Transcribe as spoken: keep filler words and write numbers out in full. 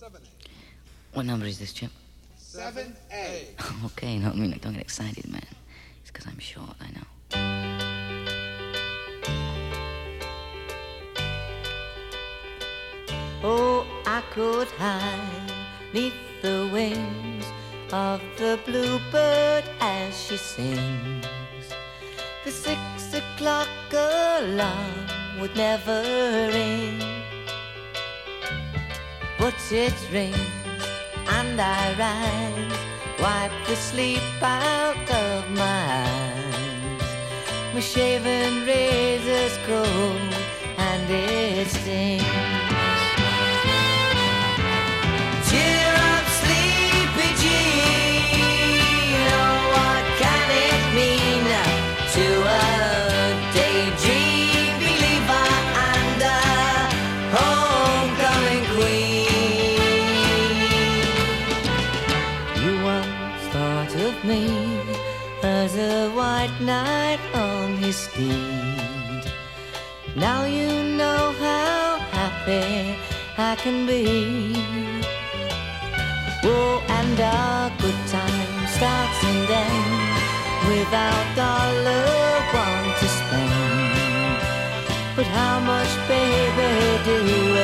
What number is this, Chip? seven A. Okay, no, I mean, don't get excited, man. It's because I'm short, I know. Oh, I could hide neath the wings of the bluebird as she sings. The six o'clock alarm would never ring, but it rings and I rise, wipe the sleep out of my eyes. My shaven razor's cold and it stings. Cheer up, sleepy Jean. Oh, what can it mean to a daydream believer and a homecoming queen? You once thought of me as a white knight on his steed. Now you know how happy I can be. Oh, and our good time starts and ends without dollar one to spend. But how much, baby, do